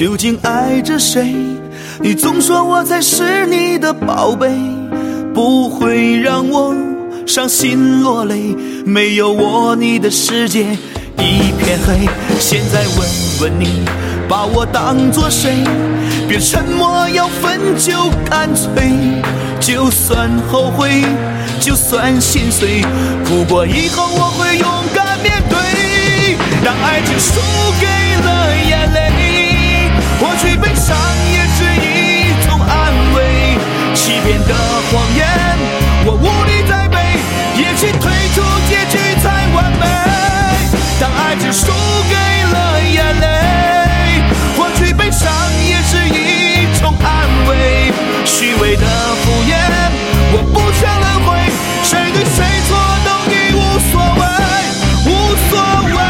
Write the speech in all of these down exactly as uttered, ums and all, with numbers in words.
究竟爱着谁？你总说我才是你的宝贝，不会让我伤心落泪，没有我你的世界一片黑。现在问问你，把我当作谁？别沉默，要分就干脆，就算后悔，就算心碎，哭过以后我会勇敢面对。让爱情输给了眼泪，或许悲伤也是一种安慰，欺骗的谎言我无力再背，也许退出结局才完美。当爱情输给了眼泪，或许悲伤也是一种安慰，虚伪的敷衍我不想轮回，谁对谁错都已无所谓，无所谓。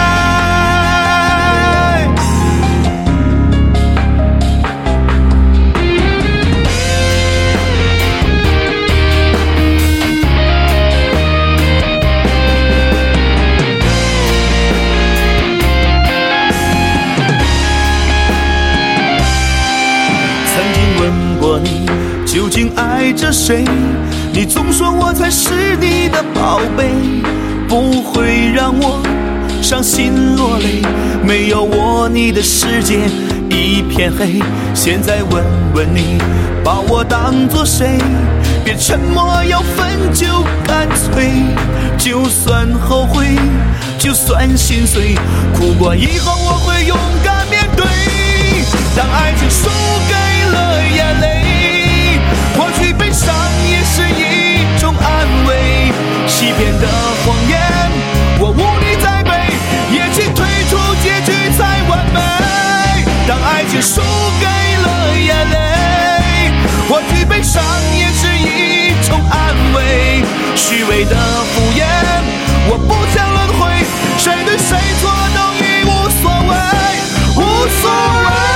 你究竟爱着谁？你总说我才是你的宝贝，不会让我伤心落泪，没有我你的世界一片黑。现在问问你，把我当作谁？别沉默，要分就干脆，就算后悔，就算心碎，哭过以后我会勇敢面对。当爱情输给了眼泪，或许悲伤也是一种安慰，欺骗的谎言我无力再背，也许退出结局才完美。当爱情输给了眼泪，或许悲伤也是一种安慰，虚伪的敷衍我不想轮回，谁对谁错都已无所谓，无所谓。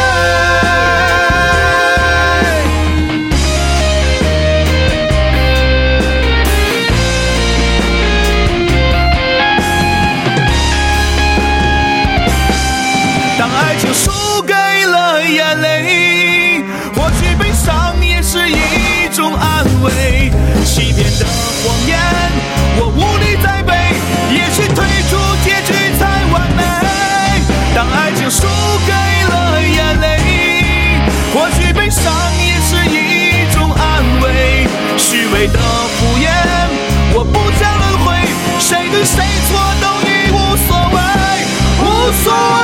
输给了眼泪，或许悲伤也是一种安慰，欺骗的谎言我无力再背，也许退出结局才完美。当爱情输给了眼泪，或许悲伤也是一种安慰，虚伪的敷衍我不想轮回，谁对谁错都已无所谓，无所谓。